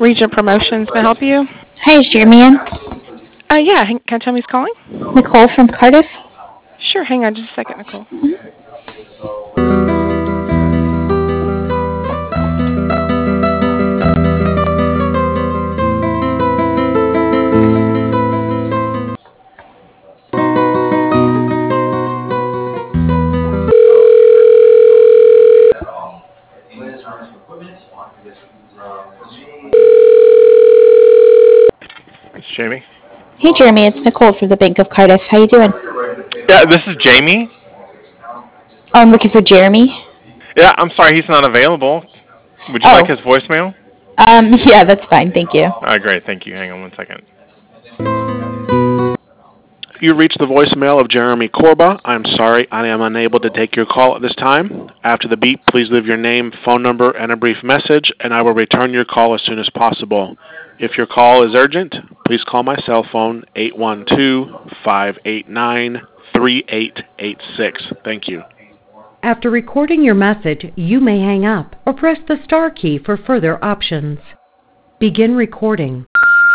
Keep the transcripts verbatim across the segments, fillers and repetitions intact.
Regent Promotions, may I help you? Hi, is Jeremy in? Uh, yeah, hang, can I tell me who's calling? Nicole from Cardiff. Sure, hang on just a second, Nicole. It's Jamie. Hey, Jeremy, it's Nicole from the Bank of Cardiff. How you doing? Yeah, this is Jamie. Oh, I'm looking for Jeremy. Yeah, I'm sorry he's not available. Would you like Oh, his voicemail? um, yeah, that's fine. Thank you. All right, great. Thank you. Hang on one second. You reached the voicemail of Jeremy Corba. I'm sorry, I am unable to take your call at this time. After the beep, please leave your name, phone number, and a brief message, and I will return your call as soon as possible. If your call is urgent, please call my cell phone, eight one two, five eight nine, three eight eight six. Thank you. After recording your message, you may hang up or press the star key for further options. Begin recording.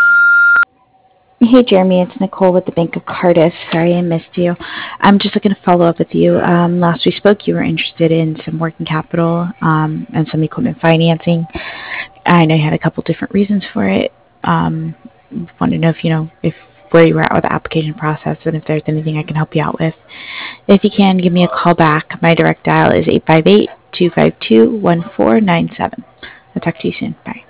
Hey, Jeremy, it's Nicole with the Bank of Cardiff. Sorry I missed you. I'm just looking to follow up with you. Um, last we spoke, you were interested in some working capital um, and some equipment financing. I know you had a couple different reasons for it. Um, wanted to know if you know if where you were at with the application process and if there's anything I can help you out with. If you can, give me a call back. My direct dial is eight five eight, two five two, one four nine seven. I'll talk to you soon. Bye.